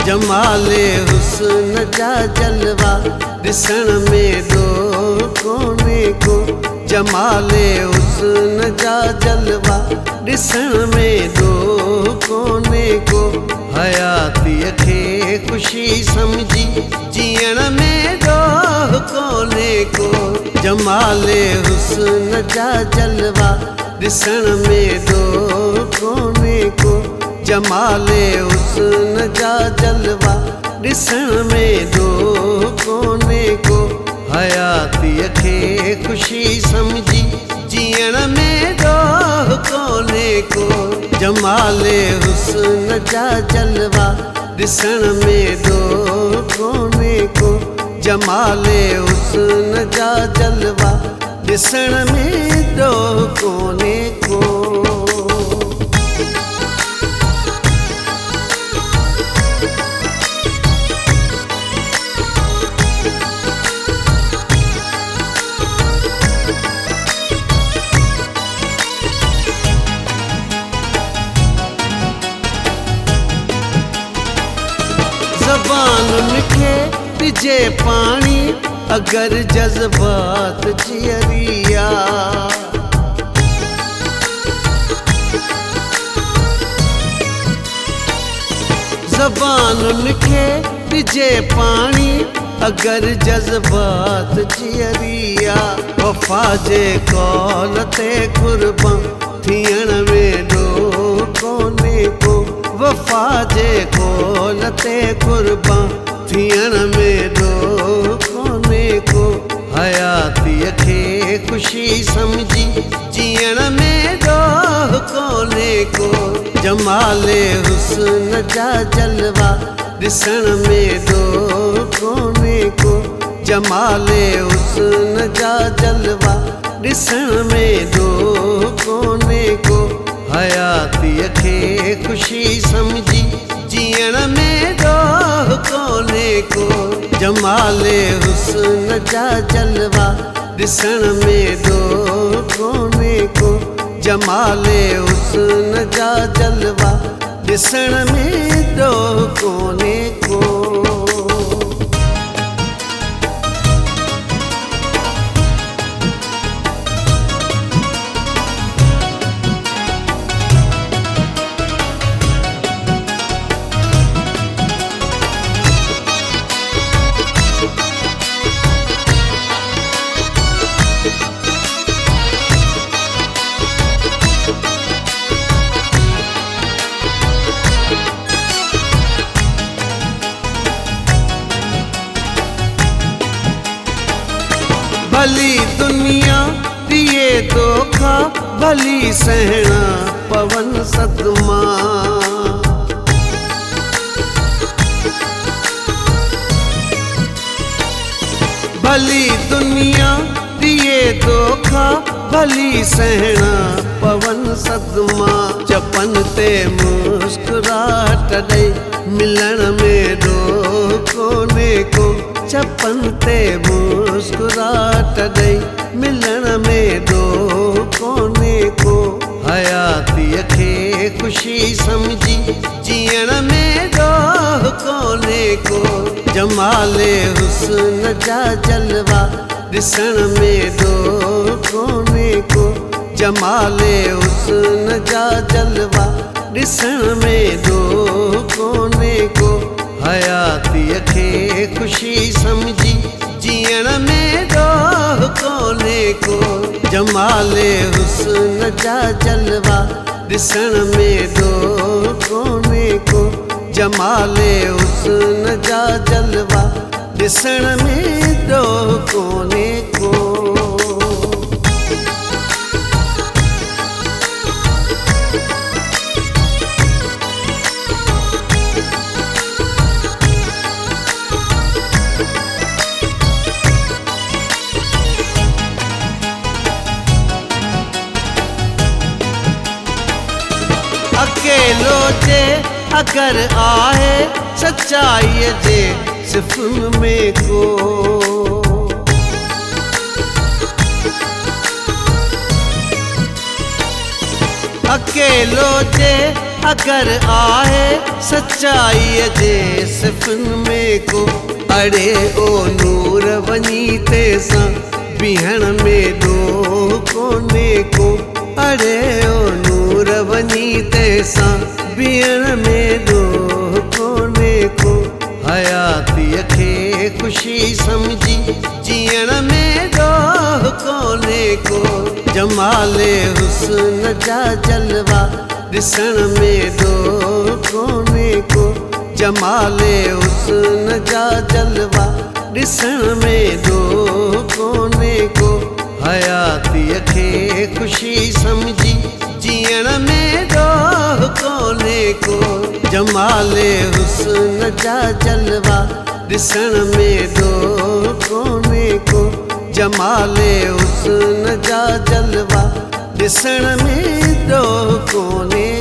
जमाले हुस्न जा जलवा ॾिसण में दो कोने को। जमाले हुस्न जा जलवा ॾिसण में दो कोने को। हयातीअ खे ख़ुशी समझी जीअण में दो कोने को। जमाले हुस्न जा जलवा ॾिसण में दो कोने को। जमाले हुस्न जा जलवा ॾिसण में दो कोने को। हयातीअ खे ख़ुशी समझी जीअण में दो कोने को। जमाले हुस्न जा जलवा ॾिसण में दो कोने को। जमाले हुस्न जा जलवा ॾिसण में दो कोने को। ज़बानुनि खे ॾिजे पाणी अगरि जज़्बात जियरिया। ज़बानुनि खे ॾिजे पाणी अगरि जज़्बात जियरिया। वफ़ा जे कौल ते क़ुर्बान थियण में दो कोने को। वफ़ा जे कौल ते क़ुर्बान थियण में दो कोने को। हयातीअ खे ख़ुशी समझी जीअण में दो कोने को। जमाले हुस्न जा जलवा ॾिसण में दो कोने को। जमाले हुस्न जा जलवा ॾिसण में दो कोने को। हयातीअ खे ख़ुशी समझी जीअण में दो कोने को। जमाले हुस्न जा जलवा ॾिसण में दो कोने को। जमाले हुस्न जा जलवा ॾिसण में दो कोने को। भली दुनिया दिए धोखा भली सहना पवन सदमा। भली दुनिया दिए धोखा भली सहना पवन सदमा। चपन ते मुस्कुराहट ॾेई मिलण में दो कोने को। चपन ते मुस्कुराहट ॾेई मिलण में दो कोने को। हयातीअ खे ख़ुशी समझी जीअण में दो कोने को। जमाले हुस्न जा जलवा ॾिसण में दो कोने को। जमाले हुस्न जा जलवा ॾिसण में दो कोने को। हयातीअ खे ख़ुशी समझी जीअण में दो कोने को। जमाले हुस्न जा जलवा ॾिसण में दो कोने को। जमाले हुस्न जा जलवा ॾिसण में दो कोने को। अकेलो जे अगर आहे सच्चाईअ जे सिफ़ुन में को। अकेलो जे अगर आहे सच्चाई जे सिफ़न में को अड़े ओ नूर वञी तेसां बीहण में ॾोह कोन्हे को अड़े ओ नूर वञी तेसां बीहण में ॾोह कोन्हे को हयातीअ खे ख़ुशी सम्झी जीअण में ॾोह कोन्हे को जमाले हुस्न जा जलवा ॾिसण में ॾोह कोन्हे को जमाले हुस्न जा जलवा ॾिसण में ॾोह कोन्हे को हयातीअ खे ख़ुशी सम्झी जीअण में ॾोह कोन्हे को जमाले हुस्न जा जलवा ॾिसण में ॾोह कोन्हे को जमाले हुस्न जा जलवा ॾिसण में ॾोह कोन्हे